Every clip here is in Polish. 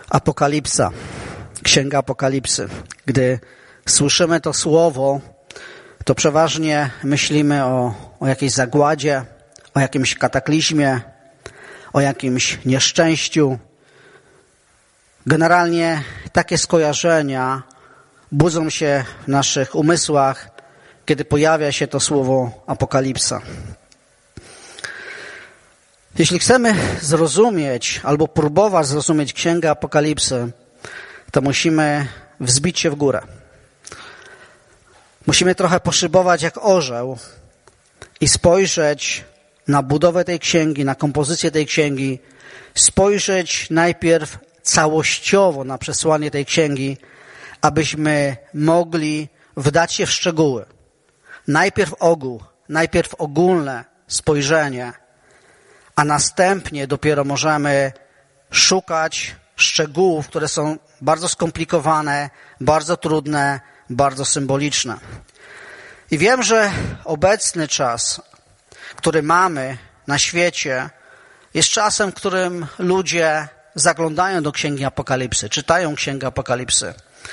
Apokalipsa, Księga Apokalipsy. Gdy słyszymy to słowo, to przeważnie myślimy o jakiejś zagładzie, o jakimś kataklizmie, o jakimś nieszczęściu. Generalnie takie skojarzenia budzą się w naszych umysłach, kiedy pojawia się to słowo apokalipsa. Jeśli chcemy zrozumieć albo próbować zrozumieć Księgę Apokalipsy, to musimy wzbić się w górę. Musimy trochę poszybować jak orzeł i spojrzeć na budowę tej księgi, na kompozycję tej księgi, spojrzeć najpierw całościowo na przesłanie tej księgi, abyśmy mogli wdać się w szczegóły. Najpierw ogół, najpierw ogólne spojrzenie, a następnie dopiero możemy szukać szczegółów, które są bardzo skomplikowane, bardzo trudne, bardzo symboliczne. I wiem, że obecny czas, który mamy na świecie, jest czasem, w którym ludzie zaglądają do Księgi Apokalipsy, czytają Księgę Apokalipsy,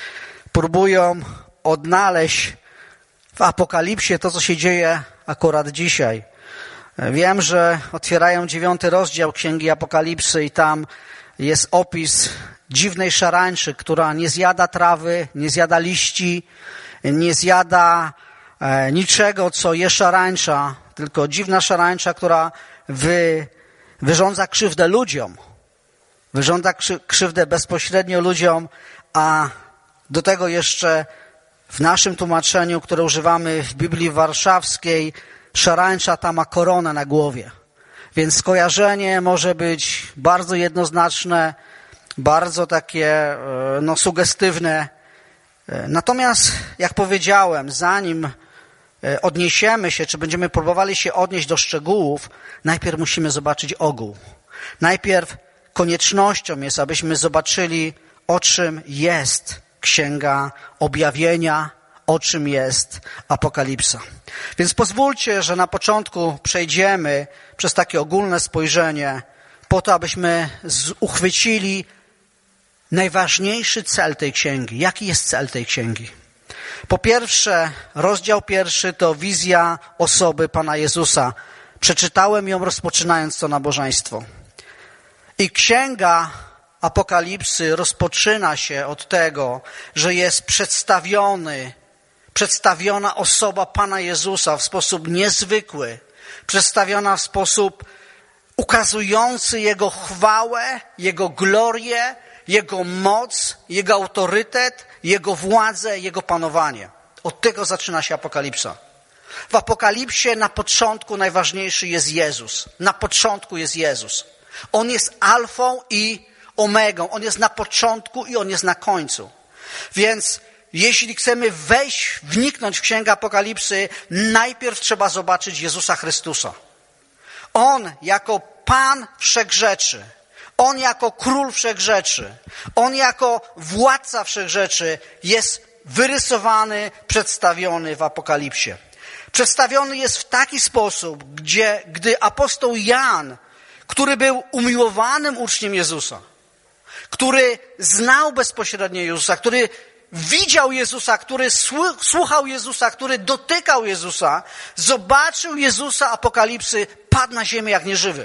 próbują odnaleźć w Apokalipsie to, co się dzieje akurat dzisiaj. Wiem, że otwierają 9 rozdział Księgi Apokalipsy i tam jest opis dziwnej szarańczy, która nie zjada trawy, nie zjada liści, nie zjada niczego, co je szarańcza, tylko dziwna szarańcza, która wyrządza krzywdę ludziom. Wyrządza krzywdę bezpośrednio ludziom, a do tego jeszcze w naszym tłumaczeniu, które używamy w Biblii Warszawskiej, szarańcza ta ma koronę na głowie. Więc skojarzenie może być bardzo jednoznaczne, bardzo takie sugestywne. Natomiast, jak powiedziałem, zanim odniesiemy się, czy będziemy próbowali się odnieść do szczegółów, najpierw musimy zobaczyć ogół. Najpierw koniecznością jest, abyśmy zobaczyli, o czym jest Księga Objawienia, o czym jest Apokalipsa. Więc pozwólcie, że na początku przejdziemy przez takie ogólne spojrzenie po to, abyśmy uchwycili najważniejszy cel tej księgi. Jaki jest cel tej księgi? Po pierwsze, rozdział 1 to wizja osoby Pana Jezusa. Przeczytałem ją, rozpoczynając to nabożeństwo. I Księga Apokalipsy rozpoczyna się od tego, że jest przedstawiona osoba Pana Jezusa w sposób niezwykły, przedstawiona w sposób ukazujący Jego chwałę, Jego glorię, Jego moc, Jego autorytet, Jego władzę, Jego panowanie. Od tego zaczyna się Apokalipsa. W Apokalipsie na początku najważniejszy jest Jezus. Na początku jest Jezus. On jest alfą i omegą. On jest na początku i On jest na końcu. Więc jeśli chcemy wniknąć w Księgę Apokalipsy, najpierw trzeba zobaczyć Jezusa Chrystusa. On jako Pan Wszechrzeczy, On jako Król Wszechrzeczy, On jako Władca Wszechrzeczy jest wyrysowany, przedstawiony w Apokalipsie. Przedstawiony jest w taki sposób, gdy apostoł Jan, który był umiłowanym uczniem Jezusa, który znał bezpośrednio Jezusa, który widział Jezusa, który słuchał Jezusa, który dotykał Jezusa, zobaczył Jezusa Apokalipsy, padł na ziemię jak nieżywy.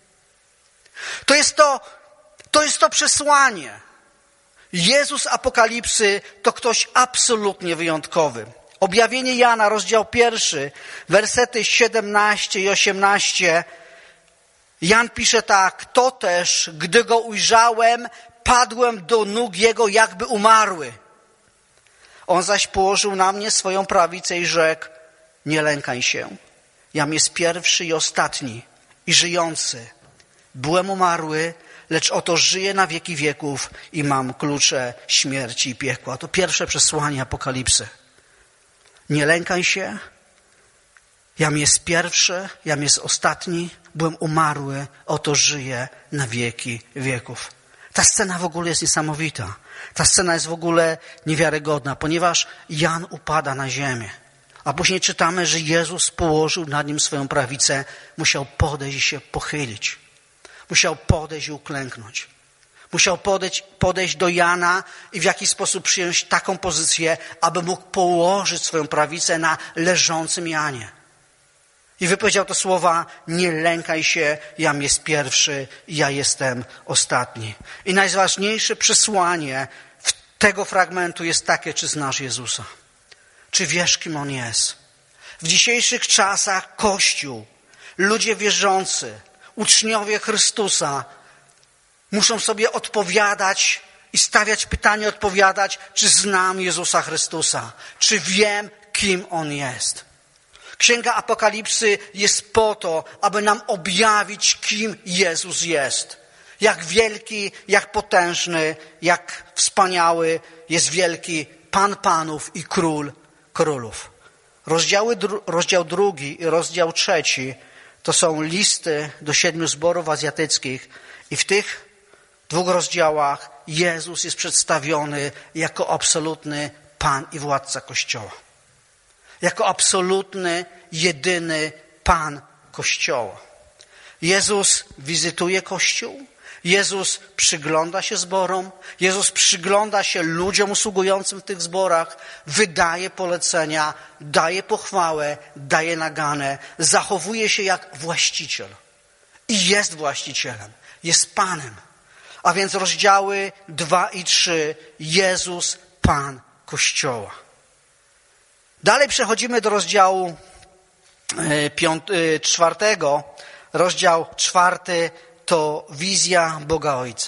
To jest to przesłanie. Jezus Apokalipsy to ktoś absolutnie wyjątkowy. Objawienie Jana, rozdział 1, wersety 17 i 18. Jan pisze tak: to też, gdy go ujrzałem, padłem do nóg jego, jakby umarły. On zaś położył na mnie swoją prawicę i rzekł: nie lękaj się, jam jest pierwszy i ostatni i żyjący. Byłem umarły, lecz oto żyję na wieki wieków i mam klucze śmierci i piekła. To pierwsze przesłanie Apokalipsy. Nie lękaj się, jam jest pierwszy, jam jest ostatni, byłem umarły, oto żyję na wieki wieków. Ta scena w ogóle jest niesamowita. Ta scena jest w ogóle niewiarygodna, ponieważ Jan upada na ziemię. A później czytamy, że Jezus położył nad nim swoją prawicę, musiał podejść i się pochylić. Musiał podejść i uklęknąć. Musiał podejść do Jana i w jakiś sposób przyjąć taką pozycję, aby mógł położyć swoją prawicę na leżącym Janie. I wypowiedział te słowa: nie lękaj się, jam jest pierwszy, ja jestem ostatni. I najważniejsze przesłanie tego fragmentu jest takie: czy znasz Jezusa? Czy wiesz, kim On jest? W dzisiejszych czasach Kościół, ludzie wierzący, uczniowie Chrystusa muszą sobie odpowiadać i stawiać pytanie, odpowiadać, czy znam Jezusa Chrystusa? Czy wiem, kim On jest? Księga Apokalipsy jest po to, aby nam objawić, kim Jezus jest. Jak wielki, jak potężny, jak wspaniały jest wielki Pan Panów i Król Królów. Rozdział 2 i rozdział 3 to są listy do 7 zborów azjatyckich i w tych 2 rozdziałach Jezus jest przedstawiony jako absolutny Pan i władca Kościoła. Jako absolutny, jedyny Pan Kościoła. Jezus wizytuje Kościół, Jezus przygląda się zborom, Jezus przygląda się ludziom usługującym w tych zborach, wydaje polecenia, daje pochwałę, daje naganę, zachowuje się jak właściciel. I jest właścicielem, jest Panem. A więc rozdziały 2 i 3, Jezus, Pan Kościoła. Dalej przechodzimy do rozdziału 4. Rozdział 4 to wizja Boga Ojca.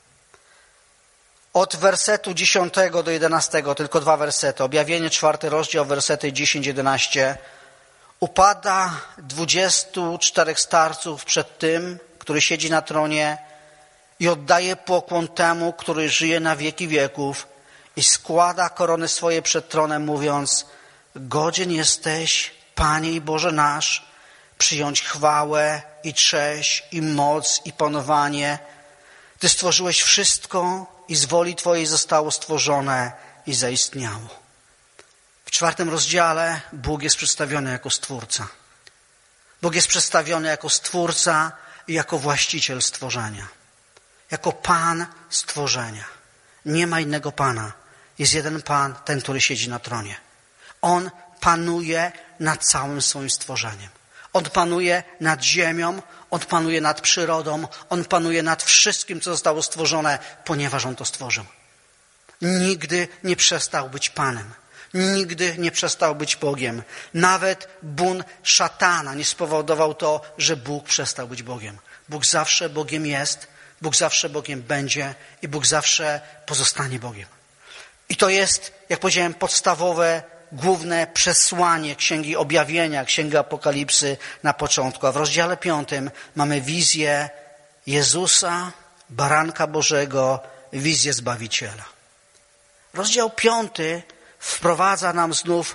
Od wersetu 10 do 11, tylko 2 wersety. Objawienie 4 rozdział, wersety 10-11. Upada 24 starców przed tym, który siedzi na tronie i oddaje pokłon temu, który żyje na wieki wieków i składa korony swoje przed tronem, mówiąc: godzien jesteś, Panie i Boże nasz, przyjąć chwałę i cześć i moc i panowanie. Ty stworzyłeś wszystko i z woli Twojej zostało stworzone i zaistniało. W 4 rozdziale Bóg jest przedstawiony jako Stwórca. Bóg jest przedstawiony jako Stwórca i jako właściciel stworzenia. Jako Pan stworzenia. Nie ma innego Pana. Jest jeden Pan, ten, który siedzi na tronie. On panuje nad całym swoim stworzeniem. On panuje nad ziemią, On panuje nad przyrodą, On panuje nad wszystkim, co zostało stworzone, ponieważ On to stworzył. Nigdy nie przestał być Panem. Nigdy nie przestał być Bogiem. Nawet bunt szatana nie spowodował to, że Bóg przestał być Bogiem. Bóg zawsze Bogiem jest, Bóg zawsze Bogiem będzie i Bóg zawsze pozostanie Bogiem. I to jest, jak powiedziałem, podstawowe, główne przesłanie Księgi Objawienia, Księgi Apokalipsy na początku. A w rozdziale 5 mamy wizję Jezusa, Baranka Bożego, wizję Zbawiciela. Rozdział 5 wprowadza nam znów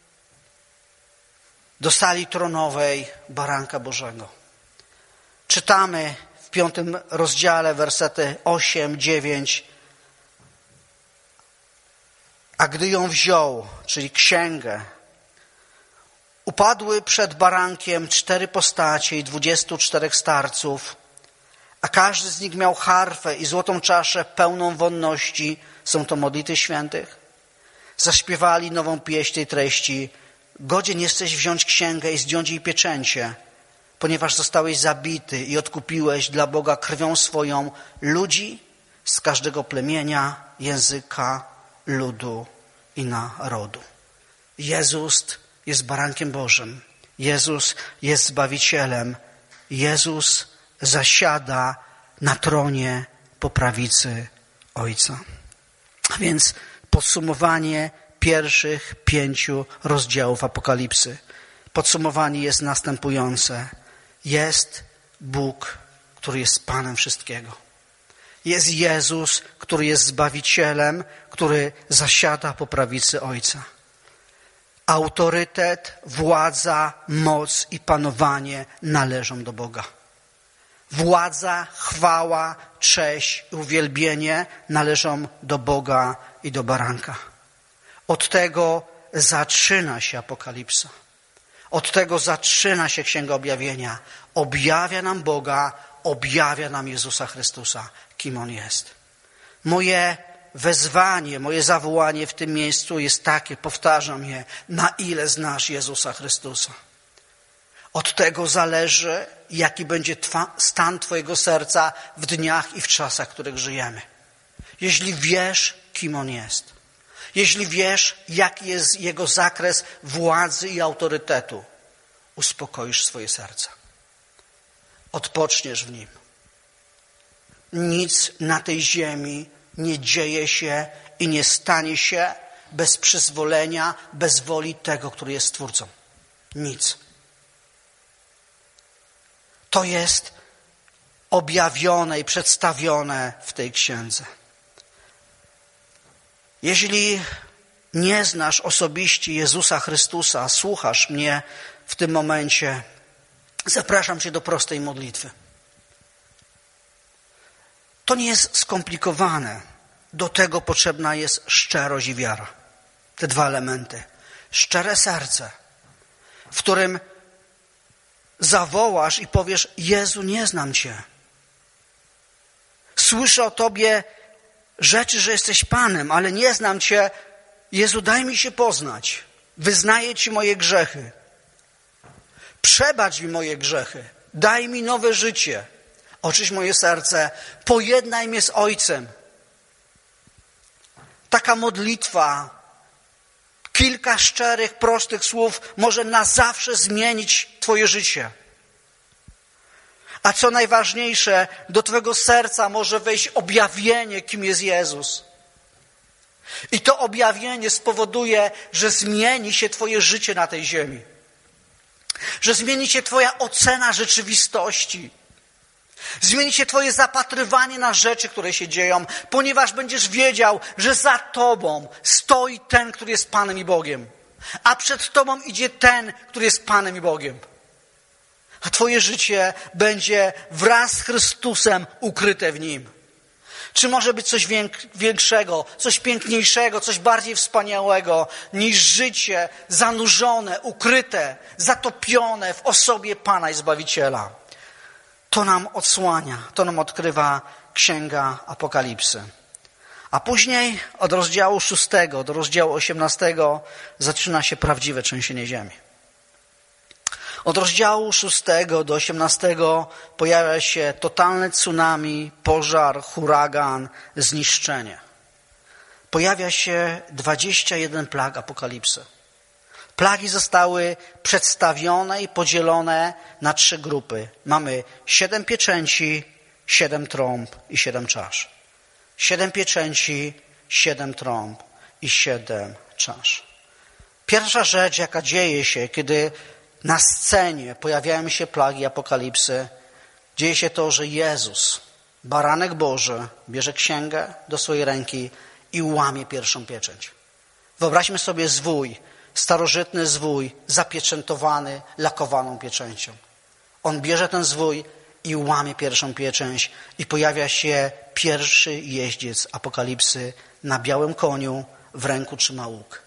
do sali tronowej Baranka Bożego. Czytamy w 5 rozdziale wersety 8, 9. A gdy ją wziął, czyli księgę, upadły przed barankiem 4 postacie i 24 starców, a każdy z nich miał harfę i złotą czaszę pełną wonności, są to modlitwy świętych. Zaśpiewali nową pieśń tej treści: godzien jesteś wziąć księgę i zdjąć jej pieczęcie, ponieważ zostałeś zabity i odkupiłeś dla Boga krwią swoją ludzi z każdego plemienia, języka, ludu i narodu. Jezus jest Barankiem Bożym. Jezus jest Zbawicielem. Jezus zasiada na tronie po prawicy Ojca. A więc podsumowanie pierwszych 5 rozdziałów Apokalipsy. Podsumowanie jest następujące. Jest Bóg, który jest Panem wszystkiego. Jest Jezus, który jest Zbawicielem, który zasiada po prawicy Ojca. Autorytet, władza, moc i panowanie należą do Boga. Władza, chwała, cześć i uwielbienie należą do Boga i do Baranka. Od tego zaczyna się Apokalipsa. Od tego zaczyna się Księga Objawienia. Objawia nam Boga, objawia nam Jezusa Chrystusa, kim On jest. Moje wezwanie, moje zawołanie w tym miejscu jest takie, powtarzam je, na ile znasz Jezusa Chrystusa. Od tego zależy, jaki będzie stan Twojego serca w dniach i w czasach, w których żyjemy. Jeśli wiesz, kim On jest, jeśli wiesz, jaki jest Jego zakres władzy i autorytetu, uspokoisz swoje serce. Odpoczniesz w Nim. Nic na tej ziemi nie dzieje się i nie stanie się bez przyzwolenia, bez woli tego, który jest Stwórcą. Nic. To jest objawione i przedstawione w tej księdze. Jeśli nie znasz osobiście Jezusa Chrystusa, słuchasz mnie w tym momencie, zapraszam Cię do prostej modlitwy. To nie jest skomplikowane. Do tego potrzebna jest szczerość i wiara. Te dwa elementy. Szczere serce, w którym zawołasz i powiesz: Jezu, nie znam Cię. Słyszę o Tobie rzeczy, że jesteś Panem, ale nie znam Cię. Jezu, daj mi się poznać. Wyznaję Ci moje grzechy. Przebacz mi moje grzechy. Daj mi nowe życie. Oczyść moje serce. Pojednaj mnie z Ojcem. Taka modlitwa, kilka szczerych, prostych słów może na zawsze zmienić Twoje życie. A co najważniejsze, do Twojego serca może wejść objawienie, kim jest Jezus. I to objawienie spowoduje, że zmieni się Twoje życie na tej ziemi. Że zmieni się Twoja ocena rzeczywistości. Zmieni się Twoje zapatrywanie na rzeczy, które się dzieją, ponieważ będziesz wiedział, że za Tobą stoi ten, który jest Panem i Bogiem. A przed Tobą idzie ten, który jest Panem i Bogiem. A Twoje życie będzie wraz z Chrystusem ukryte w Nim. Czy może być coś większego, coś piękniejszego, coś bardziej wspaniałego niż życie zanurzone, ukryte, zatopione w osobie Pana i Zbawiciela? To nam odsłania, to nam odkrywa Księga Apokalipsy. A później od rozdziału 6 do rozdziału 18 zaczyna się prawdziwe trzęsienie ziemi. Od rozdziału 6 do 18 pojawia się totalne tsunami, pożar, huragan, zniszczenie. Pojawia się 21 plag Apokalipsy. Plagi zostały przedstawione i podzielone na 3 grupy. Mamy 7 pieczęci, 7 trąb i 7 czasz. 7 pieczęci, 7 trąb i 7 czasz. Pierwsza rzecz, jaka dzieje się, kiedy na scenie pojawiają się plagi Apokalipsy, dzieje się to, że Jezus, Baranek Boży, bierze księgę do swojej ręki i łamie pierwszą pieczęć. Wyobraźmy sobie zwój, starożytny zwój, zapieczętowany, lakowaną pieczęcią. On bierze ten zwój i łamie pierwszą pieczęć i pojawia się pierwszy jeździec Apokalipsy na białym koniu, w ręku trzyma łuk.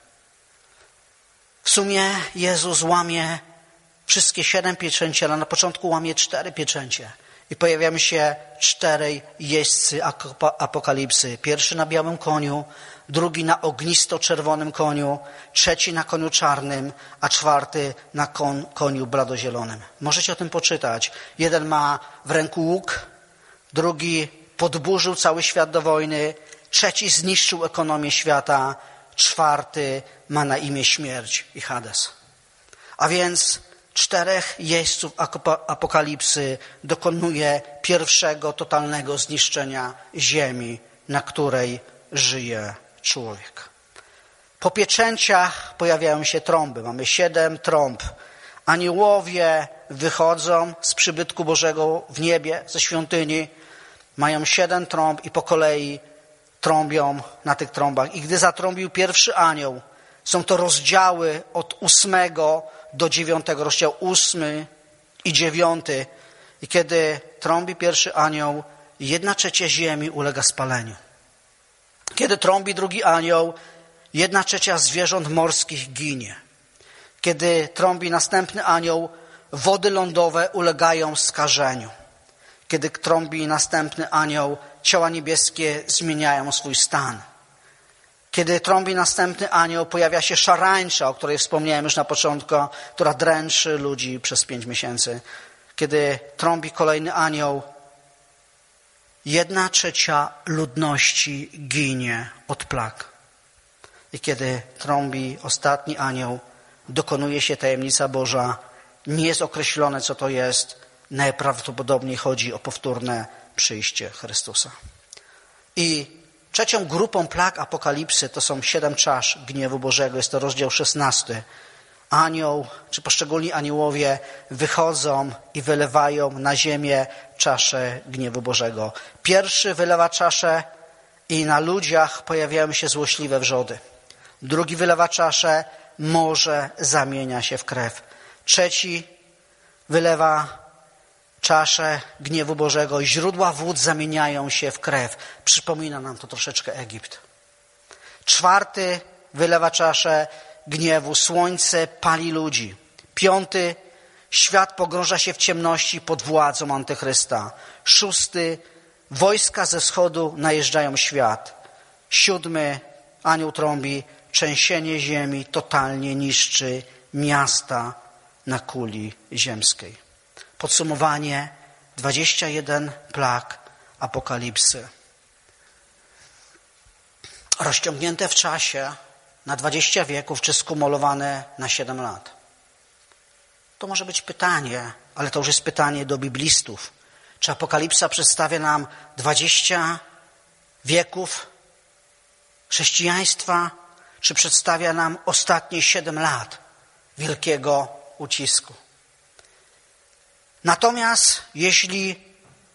W sumie Jezus łamie wszystkie 7 pieczęci, ale na początku łamie 4 pieczęcie. I pojawiają się 4 jeźdźcy Apokalipsy. Pierwszy na białym koniu, drugi na ognisto-czerwonym koniu, trzeci na koniu czarnym, a 4 na koniu bladozielonym. Możecie o tym poczytać. Jeden ma w ręku łuk, drugi podburzył cały świat do wojny, trzeci zniszczył ekonomię świata, 4 ma na imię śmierć i Hades. A więc 4 jeźdźców Apokalipsy dokonuje pierwszego totalnego zniszczenia ziemi, na której żyje człowiek. Po pieczęciach pojawiają się trąby. Mamy 7 trąb. Aniołowie wychodzą z przybytku Bożego w niebie, ze świątyni. Mają 7 trąb i po kolei trąbią na tych trąbach. I gdy zatrąbił pierwszy anioł, są to rozdziały od 8 do 9, rozdział 8 i 9. I kiedy trąbi pierwszy anioł, 1/3 ziemi ulega spaleniu. Kiedy trąbi drugi anioł, 1/3 zwierząt morskich ginie. Kiedy trąbi następny anioł, wody lądowe ulegają skażeniu. Kiedy trąbi następny anioł, ciała niebieskie zmieniają swój stan. Kiedy trąbi następny anioł, pojawia się szarańcza, o której wspomniałem już na początku, która dręczy ludzi przez 5 miesięcy. Kiedy trąbi kolejny anioł, 1/3 ludności ginie od plag. I kiedy trąbi ostatni anioł, dokonuje się tajemnica Boża. Nie jest określone, co to jest. Najprawdopodobniej chodzi o powtórne przyjście Chrystusa. I trzecią grupą plag Apokalipsy to są 7 czasz gniewu Bożego. Jest to rozdział 16. Anioł, czy poszczególni aniołowie wychodzą i wylewają na ziemię czaszę gniewu Bożego. Pierwszy wylewa czaszę i na ludziach pojawiają się złośliwe wrzody. Drugi wylewa czaszę, morze zamienia się w krew. Trzeci wylewa czaszę gniewu Bożego i źródła wód zamieniają się w krew. Przypomina nam to troszeczkę Egipt. Czwarty wylewa czaszę gniewu. Słońce pali ludzi. Piąty, świat pogrąża się w ciemności pod władzą Antychrysta. Szósty, wojska ze wschodu najeżdżają świat. Siódmy, anioł trąbi, trzęsienie ziemi totalnie niszczy miasta na kuli ziemskiej. Podsumowanie: 21 plag Apokalipsy. Rozciągnięte w czasie na 20 wieków, czy skumulowane na 7 lat. To może być pytanie, ale to już jest pytanie do biblistów. Czy Apokalipsa przedstawia nam 20 wieków chrześcijaństwa, czy przedstawia nam ostatnie 7 lat wielkiego ucisku? Natomiast jeśli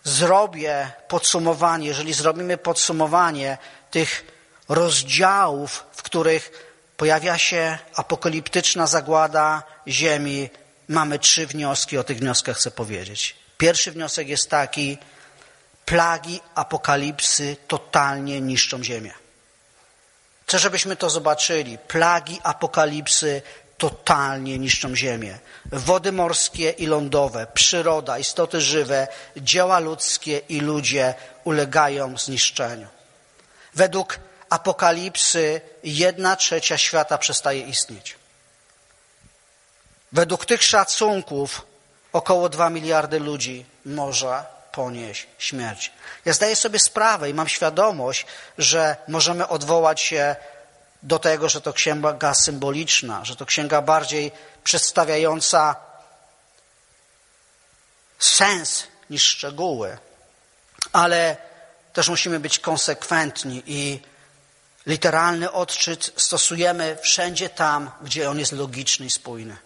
zrobimy podsumowanie tych rozdziałów, w których pojawia się apokaliptyczna zagłada ziemi, mamy 3 wnioski. O tych wnioskach chcę powiedzieć. Pierwszy wniosek jest taki: plagi Apokalipsy totalnie niszczą ziemię. Chcę, żebyśmy to zobaczyli. Plagi Apokalipsy totalnie niszczą ziemię. Wody morskie i lądowe, przyroda, istoty żywe, dzieła ludzkie i ludzie ulegają zniszczeniu. Według Apokalipsy 1/3 świata przestaje istnieć. Według tych szacunków około 2 miliardy ludzi może ponieść śmierć. Ja zdaję sobie sprawę i mam świadomość, że możemy odwołać się do tego, że to księga symboliczna, że to księga bardziej przedstawiająca sens niż szczegóły. Ale też musimy być konsekwentni i literalny odczyt stosujemy wszędzie tam, gdzie on jest logiczny i spójny.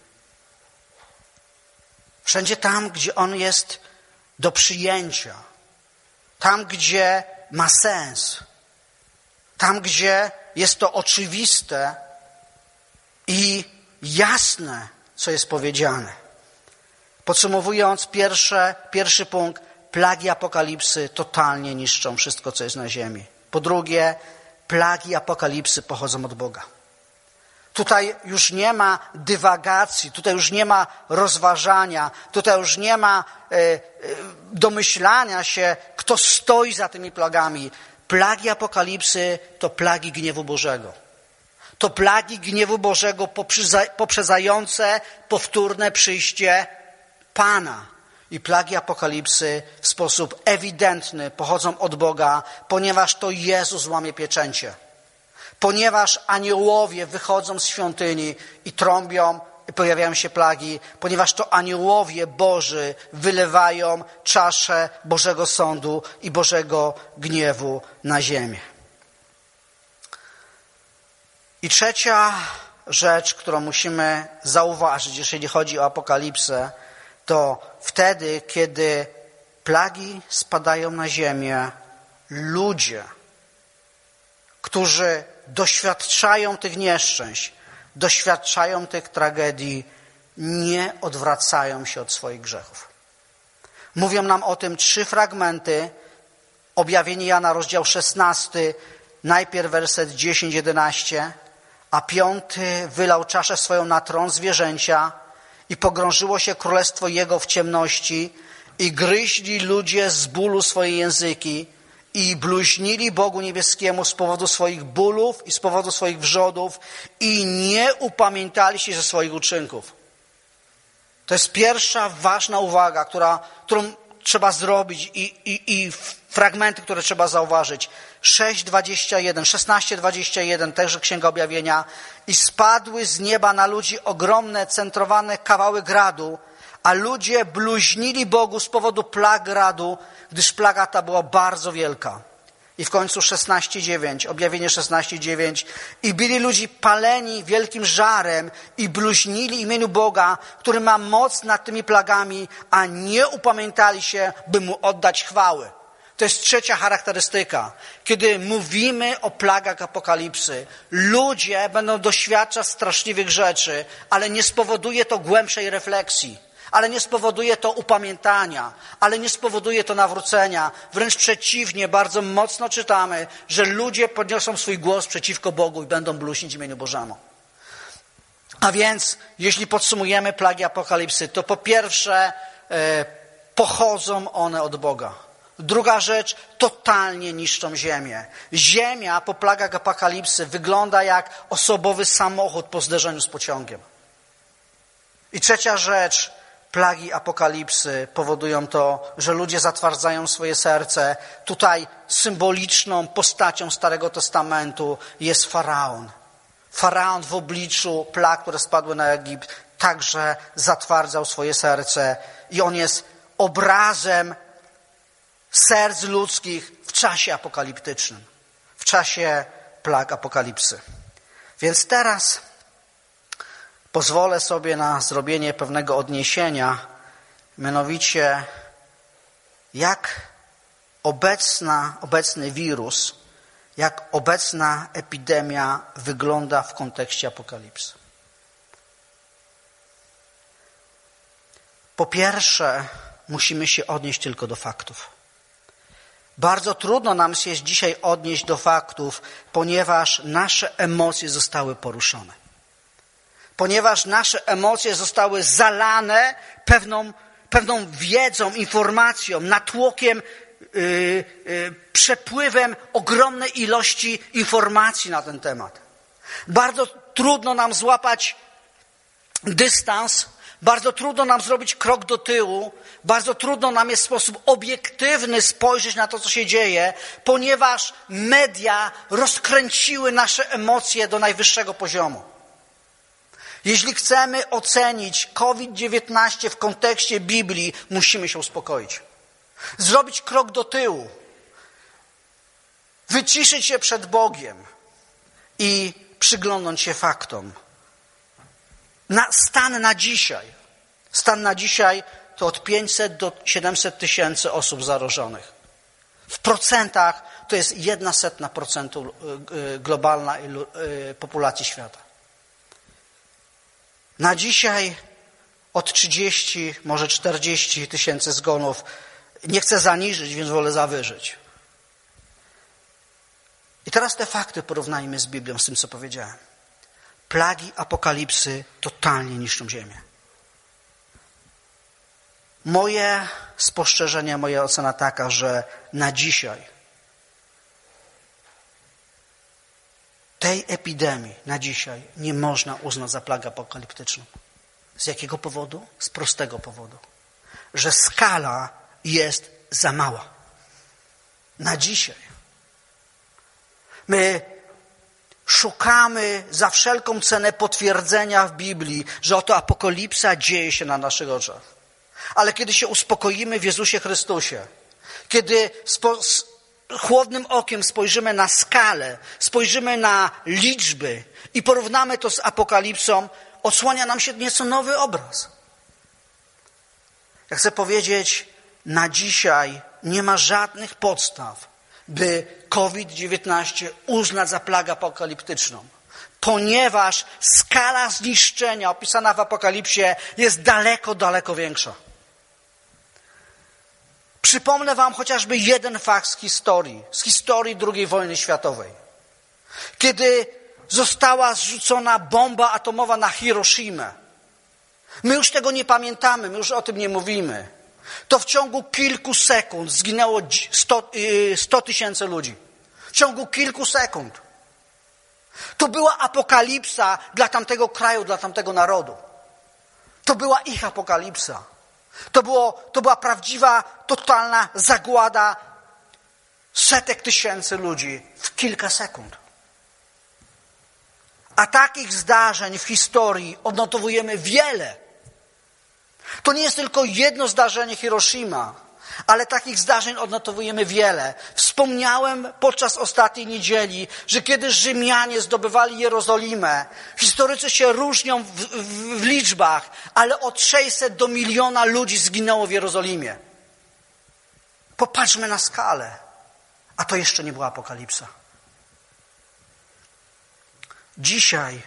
Wszędzie tam, gdzie on jest do przyjęcia. Tam, gdzie ma sens. Tam, gdzie jest to oczywiste i jasne, co jest powiedziane. Podsumowując, pierwszy punkt: plagi Apokalipsy totalnie niszczą wszystko, co jest na ziemi. Po drugie, plagi Apokalipsy pochodzą od Boga. Tutaj już nie ma dywagacji, tutaj już nie ma rozważania, tutaj już nie ma domyślania się, kto stoi za tymi plagami. Plagi Apokalipsy to plagi gniewu Bożego. To plagi gniewu Bożego poprzedzające powtórne przyjście Pana. I plagi Apokalipsy w sposób ewidentny pochodzą od Boga, ponieważ to Jezus łamie pieczęcie. Ponieważ aniołowie wychodzą z świątyni i trąbią, i pojawiają się plagi, ponieważ to aniołowie Boży wylewają czaszę Bożego sądu i Bożego gniewu na ziemię. I trzecia rzecz, którą musimy zauważyć, jeżeli chodzi o Apokalipsę, to wtedy, kiedy plagi spadają na ziemię, ludzie, którzy doświadczają tych nieszczęść, doświadczają tych tragedii, nie odwracają się od swoich grzechów. Mówią nam o tym 3 fragmenty. Objawienie Jana, rozdział 16, najpierw werset 10-11, a 5 wylał czaszę swoją na tron zwierzęcia i pogrążyło się królestwo jego w ciemności I gryźli ludzie z bólu swoje języki i bluźnili Bogu Niebieskiemu z powodu swoich bólów i z powodu swoich wrzodów i nie upamiętali się ze swoich uczynków. To jest pierwsza ważna uwaga, którą trzeba zrobić i fragmenty, które trzeba zauważyć. 16:21, także Księga Objawienia. I spadły z nieba na ludzi ogromne, centrowane kawały gradu, a ludzie bluźnili Bogu z powodu plag gradu, gdyż plaga ta była bardzo wielka. I w końcu 16:9, Objawienie 16:9. I byli ludzi paleni wielkim żarem i bluźnili imieniu Boga, który ma moc nad tymi plagami, a nie upamiętali się, by Mu oddać chwały. To jest trzecia charakterystyka. Kiedy mówimy o plagach apokalipsy, ludzie będą doświadczać straszliwych rzeczy, ale nie spowoduje to głębszej refleksji. Ale nie spowoduje to upamiętania, ale nie spowoduje to nawrócenia. Wręcz przeciwnie, bardzo mocno czytamy, że ludzie podniosą swój głos przeciwko Bogu i będą bluźnić imieniu Bożemu. A więc, jeśli podsumujemy plagi apokalipsy, to po pierwsze pochodzą one od Boga. Druga rzecz, totalnie niszczą ziemię. Ziemia po plagach apokalipsy wygląda jak osobowy samochód po zderzeniu z pociągiem. I trzecia rzecz, plagi apokalipsy powodują to, że ludzie zatwardzają swoje serce. Tutaj symboliczną postacią Starego Testamentu jest Faraon. Faraon w obliczu plag, które spadły na Egipt, także zatwardzał swoje serce. I on jest obrazem serc ludzkich w czasie apokaliptycznym. W czasie plag apokalipsy. Więc teraz pozwolę sobie na zrobienie pewnego odniesienia, mianowicie jak obecny wirus, jak obecna epidemia wygląda w kontekście apokalipsy. Po pierwsze, musimy się odnieść tylko do faktów. Bardzo trudno nam się dzisiaj odnieść do faktów, ponieważ nasze emocje zostały poruszone. Ponieważ nasze emocje zostały zalane pewną wiedzą, informacją, natłokiem, przepływem ogromnej ilości informacji na ten temat. Bardzo trudno nam złapać dystans, bardzo trudno nam zrobić krok do tyłu, bardzo trudno nam jest w sposób obiektywny spojrzeć na to, co się dzieje, ponieważ media rozkręciły nasze emocje do najwyższego poziomu. Jeśli chcemy ocenić COVID-19 w kontekście Biblii, musimy się uspokoić. Zrobić krok do tyłu. Wyciszyć się przed Bogiem i przyglądnąć się faktom. Stan na dzisiaj to od 500 do 700 tysięcy osób zarażonych. W procentach to jest 0,01% globalna populacji świata. Na dzisiaj od 30, może 40 tysięcy zgonów. Nie chcę zaniżyć, więc wolę zawyżyć. I teraz te fakty porównajmy z Biblią, z tym, co powiedziałem. Plagi apokalipsy totalnie niszczą ziemię. Moje spostrzeżenie, moja ocena taka, że na dzisiaj tej epidemii na dzisiaj nie można uznać za plagę apokaliptyczną. Z jakiego powodu? Z prostego powodu. Że skala jest za mała. Na dzisiaj. My szukamy za wszelką cenę potwierdzenia w Biblii, że oto apokalipsa dzieje się na naszych oczach. Ale kiedy się uspokoimy w Jezusie Chrystusie, kiedy chłodnym okiem spojrzymy na skalę, spojrzymy na liczby i porównamy to z apokalipsą, odsłania nam się nieco nowy obraz. Ja chcę powiedzieć, na dzisiaj nie ma żadnych podstaw, by COVID-19 uznać za plagę apokaliptyczną, ponieważ skala zniszczenia opisana w Apokalipsie jest daleko, daleko większa. Przypomnę wam chociażby jeden fakt z historii II wojny światowej. Kiedy została zrzucona bomba atomowa na Hiroshimę. My już tego nie pamiętamy, my już o tym nie mówimy. to w ciągu kilku sekund zginęło 100 000 ludzi. W ciągu kilku sekund. To była apokalipsa dla tamtego kraju, dla tamtego narodu. To była ich apokalipsa. To była prawdziwa, totalna zagłada setek tysięcy ludzi w kilka sekund. A takich zdarzeń w historii odnotowujemy wiele. To nie jest tylko jedno zdarzenie Hiroshima, ale takich zdarzeń odnotowujemy wiele. Wspomniałem podczas ostatniej niedzieli, że kiedy Rzymianie zdobywali Jerozolimę, historycy się różnią w liczbach, ale od 600 do 1 000 000 ludzi zginęło w Jerozolimie. Popatrzmy na skalę. A to jeszcze nie była apokalipsa. Dzisiaj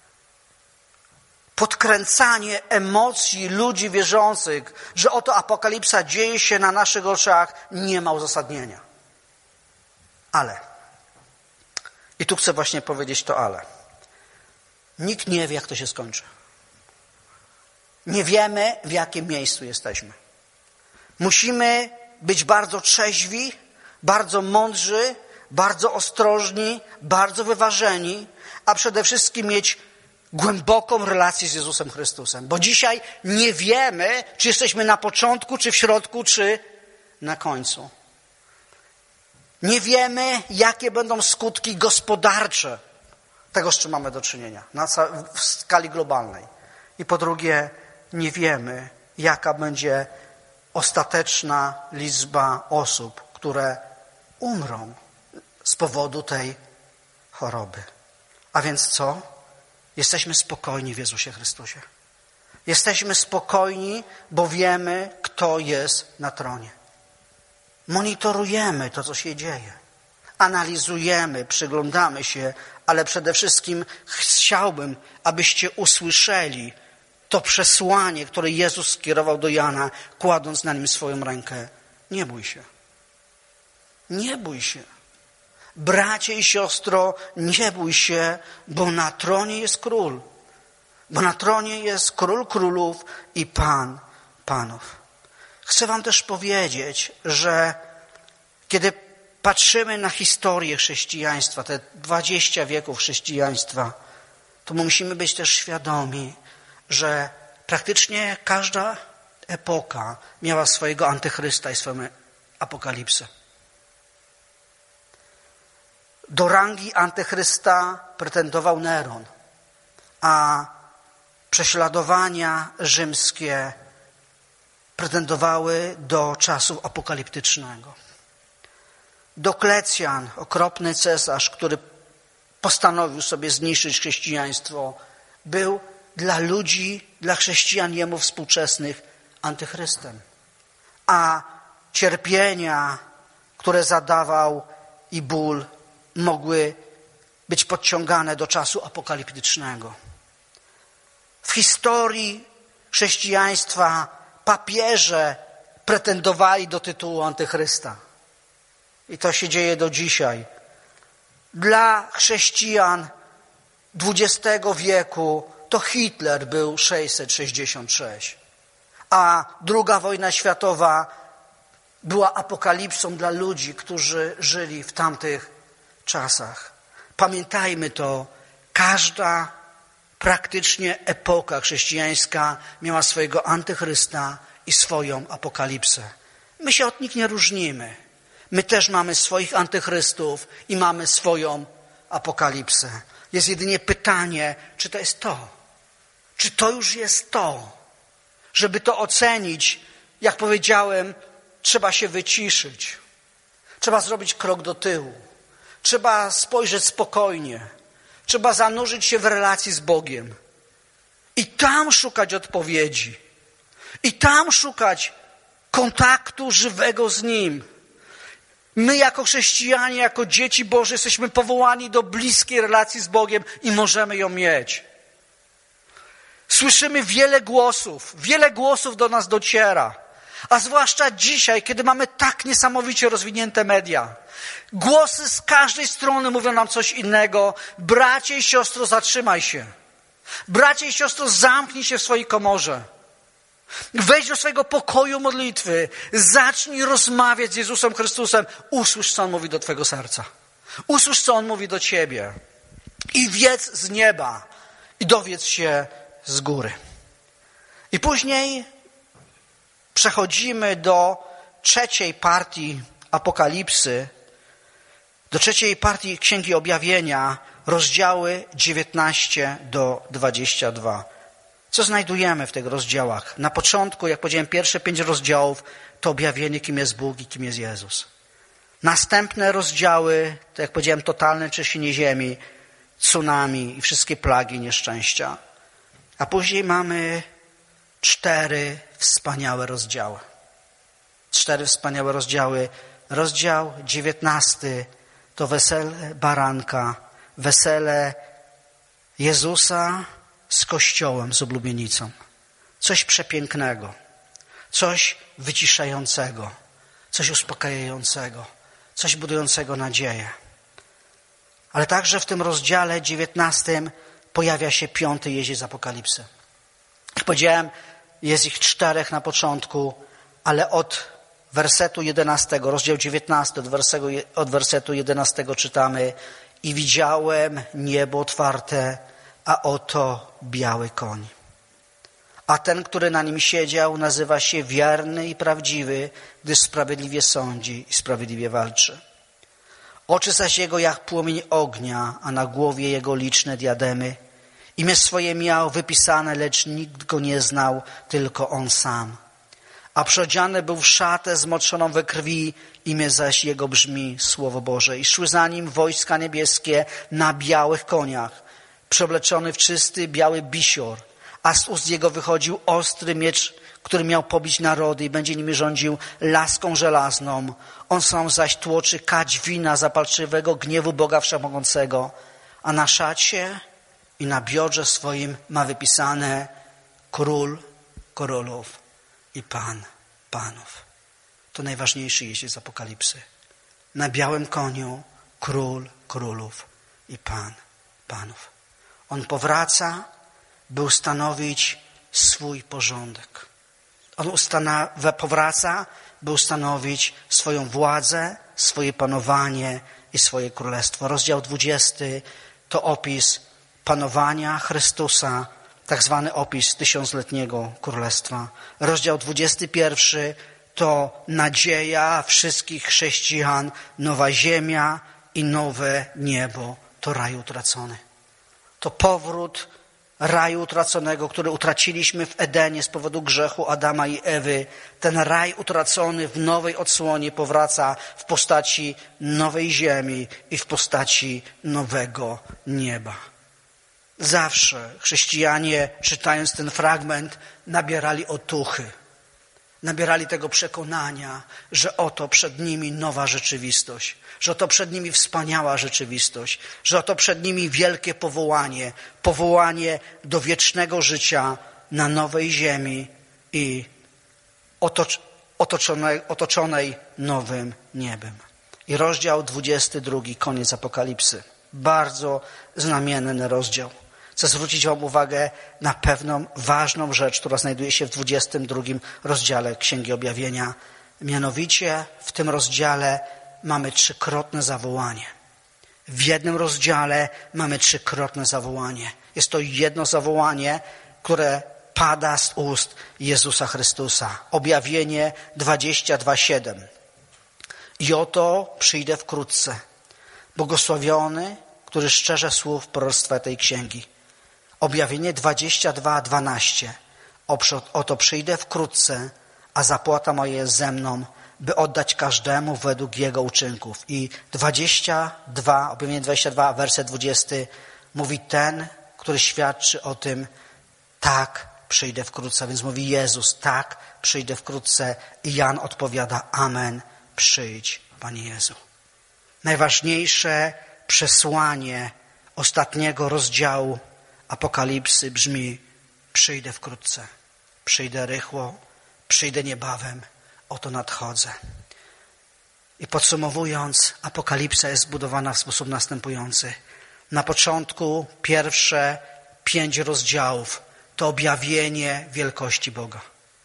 podkręcanie emocji ludzi wierzących, że oto apokalipsa dzieje się na naszych oczach, nie ma uzasadnienia. Ale, i tu chcę właśnie powiedzieć to ale. Nikt nie wie, jak to się skończy. Nie wiemy, w jakim miejscu jesteśmy. Musimy być bardzo trzeźwi, bardzo mądrzy, bardzo ostrożni, bardzo wyważeni, a przede wszystkim mieć głęboką relację z Jezusem Chrystusem. Bo dzisiaj nie wiemy, czy jesteśmy na początku, czy w środku, czy na końcu. Nie wiemy, jakie będą skutki gospodarcze tego, z czym mamy do czynienia w skali globalnej. I po drugie, nie wiemy, jaka będzie ostateczna liczba osób, które umrą z powodu tej choroby. A więc co? Jesteśmy spokojni w Jezusie Chrystusie. Jesteśmy spokojni, bo wiemy, kto jest na tronie. Monitorujemy to, co się dzieje. Analizujemy, przyglądamy się, ale przede wszystkim chciałbym, abyście usłyszeli to przesłanie, które Jezus skierował do Jana, kładąc na nim swoją rękę. Nie bój się. Nie bój się. Bracie i siostro, nie bój się, bo na tronie jest król. Bo na tronie jest król królów i pan panów. Chcę wam też powiedzieć, że kiedy patrzymy na historię chrześcijaństwa, te 20 wieków chrześcijaństwa, to musimy być też świadomi, że praktycznie każda epoka miała swojego antychrysta i swoją apokalipsę. Do rangi antychrysta pretendował Neron, a prześladowania rzymskie pretendowały do czasu apokaliptycznego. Doklecjan, okropny cesarz, który postanowił sobie zniszczyć chrześcijaństwo, był dla ludzi, dla chrześcijan jemu współczesnych antychrystem. A cierpienia, które zadawał i ból, mogły być podciągane do czasu apokaliptycznego. W historii chrześcijaństwa papieże pretendowali do tytułu antychrysta. I to się dzieje do dzisiaj. Dla chrześcijan XX wieku to Hitler był 666. A II wojna światowa była apokalipsą dla ludzi, którzy żyli w tamtych czasach. Pamiętajmy to, każda praktycznie epoka chrześcijańska miała swojego antychrysta i swoją apokalipsę. My się od nich nie różnimy. My też mamy swoich antychrystów i mamy swoją apokalipsę. Jest jedynie pytanie, czy to jest to? Czy to już jest to? Żeby to ocenić, jak powiedziałem, trzeba się wyciszyć. Trzeba zrobić krok do tyłu. Trzeba spojrzeć spokojnie. Trzeba zanurzyć się w relacji z Bogiem. I tam szukać odpowiedzi. I tam szukać kontaktu żywego z Nim. My jako chrześcijanie, jako dzieci Boże jesteśmy powołani do bliskiej relacji z Bogiem i możemy ją mieć. Słyszymy wiele głosów do nas dociera. A zwłaszcza dzisiaj, kiedy mamy tak niesamowicie rozwinięte media. Głosy z każdej strony mówią nam coś innego. Bracie i siostro, zatrzymaj się. Bracie i siostro, zamknij się w swojej komorze. Wejdź do swojego pokoju modlitwy. Zacznij rozmawiać z Jezusem Chrystusem. Usłysz, co On mówi do twojego serca. Usłysz, co On mówi do ciebie. I wiedz z nieba. I dowiedz się z góry. I później przechodzimy do trzeciej partii Apokalipsy, do trzeciej partii Księgi Objawienia, rozdziały 19 do 22. Co znajdujemy w tych rozdziałach? Na początku, jak powiedziałem, pierwsze 5 rozdziałów to objawienie, kim jest Bóg i kim jest Jezus. Następne rozdziały, to jak powiedziałem, totalne trzęsienie ziemi, tsunami i wszystkie plagi, nieszczęścia. A później mamy 4 wspaniałe rozdziały. 4 wspaniałe rozdziały. Rozdział 19 to wesele baranka, wesele Jezusa z Kościołem, z oblubienicą. Coś przepięknego, coś wyciszającego, coś uspokajającego, coś budującego nadzieję. Ale także w tym rozdziale 19 pojawia się 5. jeździec Apokalipsy. Jak powiedziałem, jest ich 4 na początku, ale od wersetu 11, rozdział 19, od wersetu 11 czytamy: i widziałem niebo otwarte, a oto biały koń. A ten, który na nim siedział, nazywa się wierny i prawdziwy, gdyż sprawiedliwie sądzi i sprawiedliwie walczy. Oczy zaś jego jak płomień ognia, a na głowie jego liczne diademy. Imię swoje miał wypisane, lecz nikt go nie znał, tylko on sam. A przyodziany był w szatę zmoczoną we krwi, imię zaś jego brzmi Słowo Boże. I szły za nim wojska niebieskie na białych koniach, przeobleczony w czysty biały bisior, a z ust jego wychodził ostry miecz, który miał pobić narody i będzie nimi rządził laską żelazną. On sam zaś tłoczy kać wina zapalczywego gniewu Boga Wszechmogącego, a na szacie i na biodrze swoim ma wypisane Król Królów i Pan Panów. To najważniejszy jeździec Apokalipsy. Na białym koniu Król Królów i Pan Panów. On powraca, by ustanowić swój porządek. On powraca, by ustanowić swoją władzę, swoje panowanie i swoje królestwo. Rozdział 20 to opis panowania Chrystusa, tak zwany opis 1000-letniego królestwa. Rozdział 21 to nadzieja wszystkich chrześcijan, nowa ziemia i nowe niebo, to raj utracony. To powrót raju utraconego, który utraciliśmy w Edenie z powodu grzechu Adama i Ewy. Ten raj utracony w nowej odsłonie powraca w postaci nowej ziemi i w postaci nowego nieba. Zawsze chrześcijanie, czytając ten fragment, nabierali otuchy. Nabierali tego przekonania, że oto przed nimi nowa rzeczywistość, że oto przed nimi wspaniała rzeczywistość, że oto przed nimi wielkie powołanie do wiecznego życia na nowej ziemi i otoczonej nowym niebem. I rozdział 22, koniec Apokalipsy. Bardzo znamienny rozdział. Chcę zwrócić wam uwagę na pewną ważną rzecz, która znajduje się w 22 rozdziale Księgi Objawienia. Mianowicie w tym rozdziale mamy 3-krotne zawołanie. W jednym rozdziale mamy 3-krotne zawołanie. Jest to jedno zawołanie, które pada z ust Jezusa Chrystusa. Objawienie 22:7. I oto przyjdę wkrótce. Błogosławiony, który szczerze słów proroctwa tej księgi. Objawienie 22:12. Oto przyjdę wkrótce, a zapłata moja jest ze mną, by oddać każdemu według jego uczynków. I objawienie 22, werset 20 mówi ten, który świadczy o tym, tak, przyjdę wkrótce. Więc mówi Jezus, tak, przyjdę wkrótce. I Jan odpowiada, amen, przyjdź, Panie Jezu. Najważniejsze przesłanie ostatniego rozdziału Apokalipsy brzmi: przyjdę wkrótce, przyjdę rychło, przyjdę niebawem, oto nadchodzę. I podsumowując, Apokalipsa jest zbudowana w sposób następujący. Na początku pierwsze 5 rozdziałów to objawienie wielkości Boga.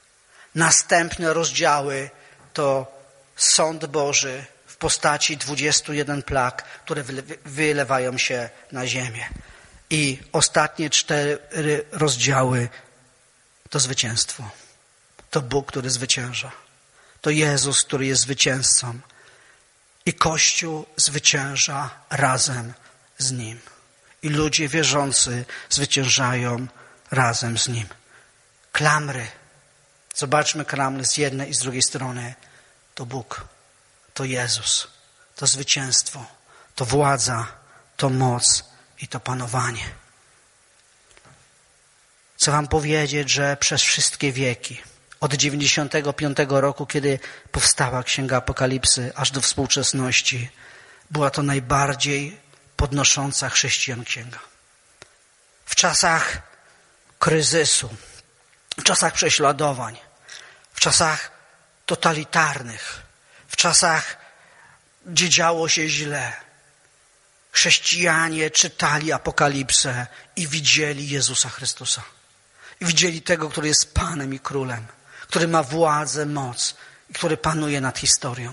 Następne rozdziały to sąd Boży w postaci 21 plag, które wylewają się na ziemię. I ostatnie 4 rozdziały to zwycięstwo. To Bóg, który zwycięża. To Jezus, który jest zwycięzcą. I Kościół zwycięża razem z Nim. I ludzie wierzący zwyciężają razem z Nim. Klamry. Zobaczmy klamry z jednej i z drugiej strony. To Bóg, to Jezus, to zwycięstwo, to władza, to moc i to panowanie. Chcę wam powiedzieć, że przez wszystkie wieki, od 95 roku, kiedy powstała Księga Apokalipsy, aż do współczesności, była to najbardziej podnosząca chrześcijan księga. W czasach kryzysu, w czasach prześladowań, w czasach totalitarnych, w czasach, gdzie działo się źle, chrześcijanie czytali Apokalipsę i widzieli Jezusa Chrystusa. I widzieli tego, który jest Panem i Królem, który ma władzę, moc i który panuje nad historią.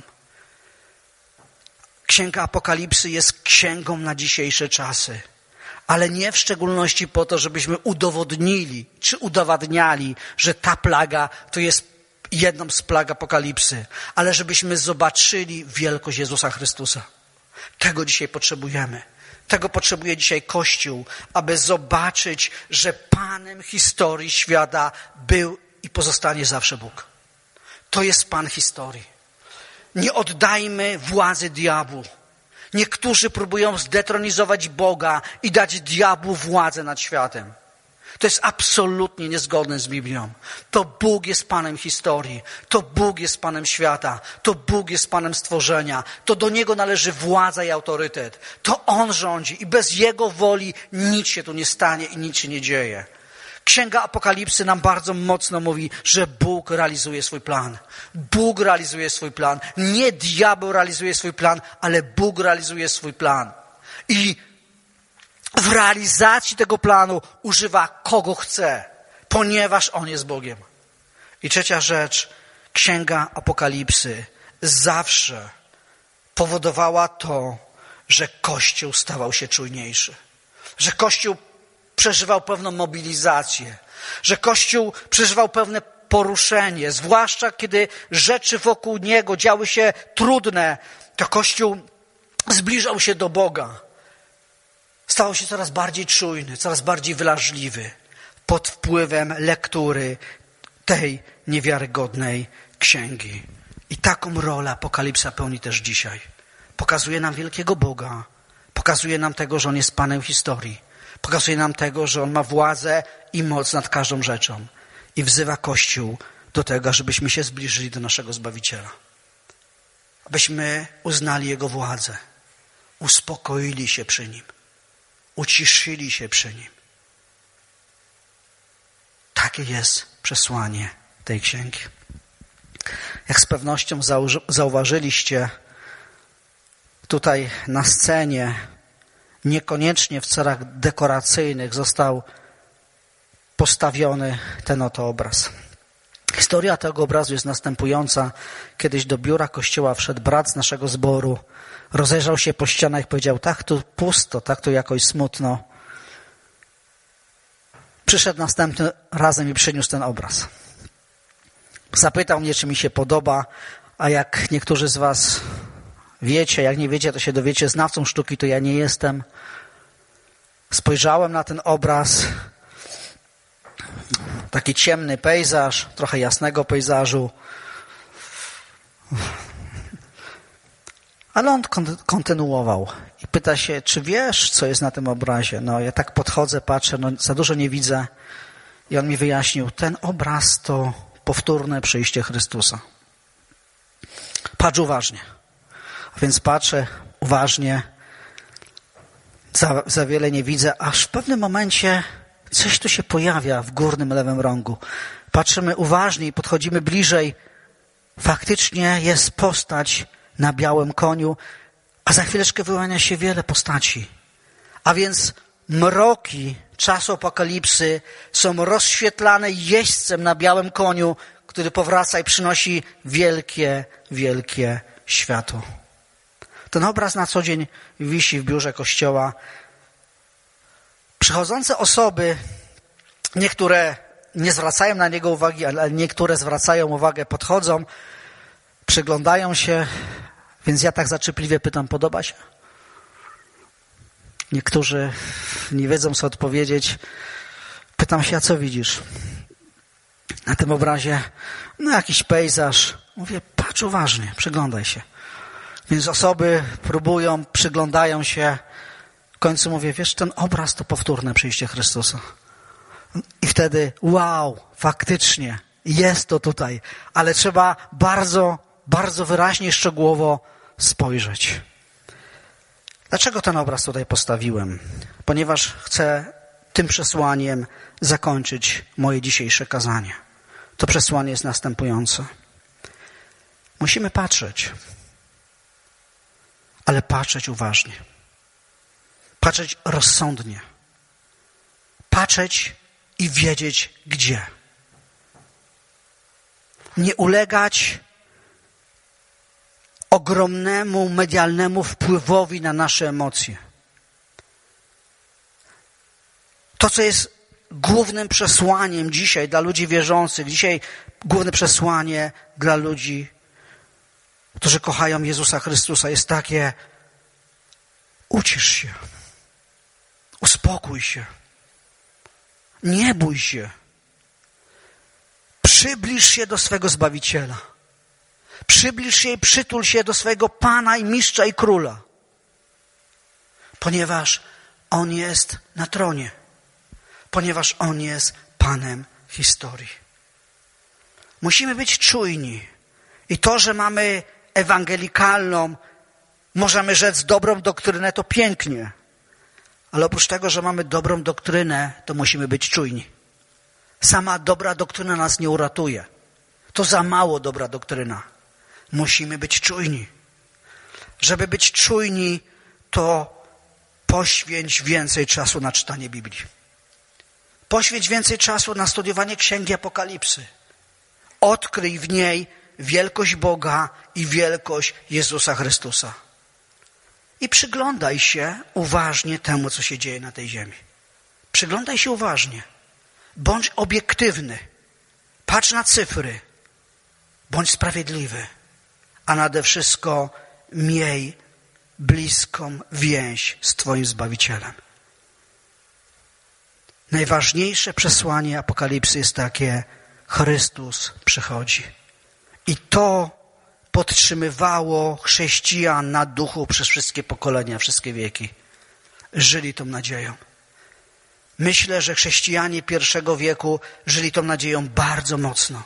Księga Apokalipsy jest księgą na dzisiejsze czasy, ale nie w szczególności po to, żebyśmy udowodnili czy udowadniali, że ta plaga to jest jedną z plag Apokalipsy, ale żebyśmy zobaczyli wielkość Jezusa Chrystusa. Tego dzisiaj potrzebujemy. Tego potrzebuje dzisiaj Kościół, aby zobaczyć, że Panem historii świata był i pozostanie zawsze Bóg. To jest Pan historii. Nie oddajmy władzy diabłu. Niektórzy próbują zdetronizować Boga i dać diabłu władzę nad światem. To jest absolutnie niezgodne z Biblią. To Bóg jest Panem historii. To Bóg jest Panem świata. To Bóg jest Panem stworzenia. To do Niego należy władza i autorytet. To On rządzi i bez Jego woli nic się tu nie stanie i nic się nie dzieje. Księga Apokalipsy nam bardzo mocno mówi, że Bóg realizuje swój plan. Bóg realizuje swój plan. Nie diabeł realizuje swój plan, ale Bóg realizuje swój plan. I w realizacji tego planu używa kogo chce, ponieważ On jest Bogiem. I trzecia rzecz, Księga Apokalipsy zawsze powodowała to, że Kościół stawał się czujniejszy. Że Kościół przeżywał pewną mobilizację. Że Kościół przeżywał pewne poruszenie. Zwłaszcza kiedy rzeczy wokół niego działy się trudne, to Kościół zbliżał się do Boga. Stał się coraz bardziej czujny, coraz bardziej wrażliwy pod wpływem lektury tej niewiarygodnej księgi. I taką rolę Apokalipsa pełni też dzisiaj. Pokazuje nam wielkiego Boga. Pokazuje nam tego, że On jest Panem historii. Pokazuje nam tego, że On ma władzę i moc nad każdą rzeczą. I wzywa Kościół do tego, żebyśmy się zbliżyli do naszego Zbawiciela. Abyśmy uznali Jego władzę. Uspokoili się przy Nim. Uciszyli się przy Nim. Takie jest przesłanie tej księgi. Jak z pewnością zauważyliście, tutaj na scenie, niekoniecznie w celach dekoracyjnych, został postawiony ten oto obraz. Historia tego obrazu jest następująca. Kiedyś do biura kościoła wszedł brat z naszego zboru, rozejrzał się po ścianach i powiedział: tak tu pusto, tak tu jakoś smutno. Przyszedł następnym razem i przyniósł ten obraz. Zapytał mnie, czy mi się podoba, a jak niektórzy z was wiecie, jak nie wiecie, to się dowiecie, znawcą sztuki to ja nie jestem. Spojrzałem na ten obraz, taki ciemny pejzaż, trochę jasnego pejzażu. Ale on kontynuował i pyta się, czy wiesz, co jest na tym obrazie? No ja tak podchodzę, patrzę, no za dużo nie widzę. I on mi wyjaśnił, ten obraz to powtórne przyjście Chrystusa. Patrz uważnie. A więc patrzę uważnie, za wiele nie widzę, aż w pewnym momencie coś tu się pojawia w górnym lewym rogu. Patrzymy uważnie i podchodzimy bliżej. Faktycznie jest postać na białym koniu, a za chwileczkę wyłania się wiele postaci. A więc mroki czasu Apokalipsy są rozświetlane jeźdźcem na białym koniu, który powraca i przynosi wielkie, wielkie światło. Ten obraz na co dzień wisi w biurze kościoła. Przychodzące osoby, niektóre nie zwracają na niego uwagi, ale niektóre zwracają uwagę, podchodzą, przyglądają się, więc ja tak zaczypliwie pytam, podoba się? Niektórzy nie wiedzą, co odpowiedzieć. Pytam się, a co widzisz? Na tym obrazie, jakiś pejzaż. Mówię, patrz uważnie, przyglądaj się. Więc osoby próbują, przyglądają się. W końcu mówię, wiesz, ten obraz to powtórne przyjście Chrystusa. I wtedy, wow, faktycznie, jest to tutaj. Ale trzeba bardzo, bardzo wyraźnie, szczegółowo spojrzeć. Dlaczego ten obraz tutaj postawiłem? Ponieważ chcę tym przesłaniem zakończyć moje dzisiejsze kazanie. To przesłanie jest następujące. Musimy patrzeć, ale patrzeć uważnie. Patrzeć rozsądnie. Patrzeć i wiedzieć gdzie. Nie ulegać ogromnemu medialnemu wpływowi na nasze emocje. To, co jest głównym przesłaniem dzisiaj dla ludzi wierzących, dzisiaj główne przesłanie dla ludzi, którzy kochają Jezusa Chrystusa, jest takie: ucisz się, uspokój się, nie bój się, przybliż się do swego Zbawiciela, przybliż się i przytul się do swojego Pana i Mistrza i Króla, ponieważ On jest na tronie, ponieważ On jest Panem historii. Musimy być czujni i to, że mamy ewangelikalną, możemy rzec dobrą doktrynę, to pięknie. Ale oprócz tego, że mamy dobrą doktrynę, to musimy być czujni. Sama dobra doktryna nas nie uratuje. To za mało dobra doktryna. Musimy być czujni. Żeby być czujni, to poświęć więcej czasu na czytanie Biblii. Poświęć więcej czasu na studiowanie Księgi Apokalipsy. Odkryj w niej wielkość Boga i wielkość Jezusa Chrystusa. I przyglądaj się uważnie temu, co się dzieje na tej ziemi. Przyglądaj się uważnie. Bądź obiektywny. Patrz na cyfry. Bądź sprawiedliwy. A nade wszystko miej bliską więź z Twoim Zbawicielem. Najważniejsze przesłanie Apokalipsy jest takie: Chrystus przychodzi. I to podtrzymywało chrześcijan na duchu przez wszystkie pokolenia, wszystkie wieki. Żyli tą nadzieją. Myślę, że chrześcijanie pierwszego wieku żyli tą nadzieją bardzo mocno.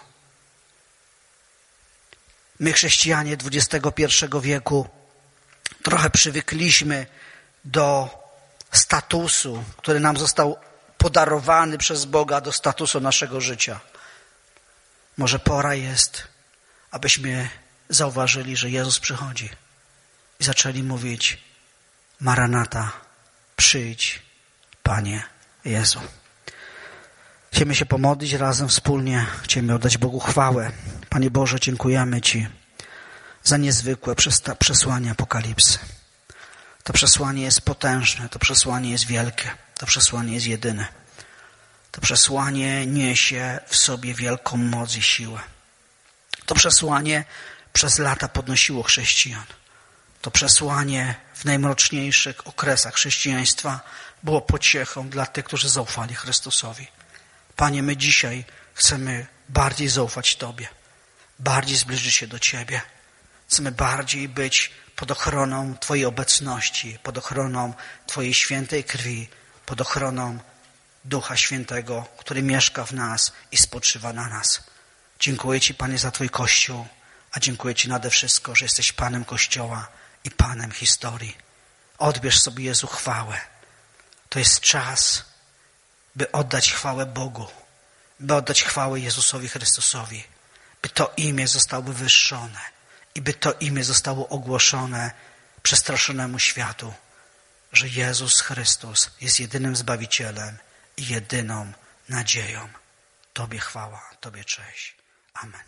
My, chrześcijanie XXI wieku, trochę przywykliśmy do statusu, który nam został podarowany przez Boga, do statusu naszego życia. Może pora jest, abyśmy zauważyli, że Jezus przychodzi i zaczęli mówić: Maranata, przyjdź, Panie Jezu. Chcemy się pomodlić razem, wspólnie. Chcemy oddać Bogu chwałę. Panie Boże, dziękujemy Ci za niezwykłe przesłanie Apokalipsy. To przesłanie jest potężne, to przesłanie jest wielkie, to przesłanie jest jedyne. To przesłanie niesie w sobie wielką moc i siłę. To przesłanie przez lata podnosiło chrześcijan. To przesłanie w najmroczniejszych okresach chrześcijaństwa było pociechą dla tych, którzy zaufali Chrystusowi. Panie, my dzisiaj chcemy bardziej zaufać Tobie, bardziej zbliżyć się do Ciebie. Chcemy bardziej być pod ochroną Twojej obecności, pod ochroną Twojej świętej krwi, pod ochroną Ducha Świętego, który mieszka w nas i spoczywa na nas. Dziękuję Ci, Panie, za Twój Kościół, a dziękuję Ci nade wszystko, że jesteś Panem Kościoła i Panem historii. Odbierz sobie, Jezu, chwałę. To jest czas, by oddać chwałę Bogu, by oddać chwałę Jezusowi Chrystusowi, by to imię zostało wywyższone i by to imię zostało ogłoszone przestraszonemu światu, że Jezus Chrystus jest jedynym Zbawicielem i jedyną nadzieją. Tobie chwała, Tobie cześć. Amen.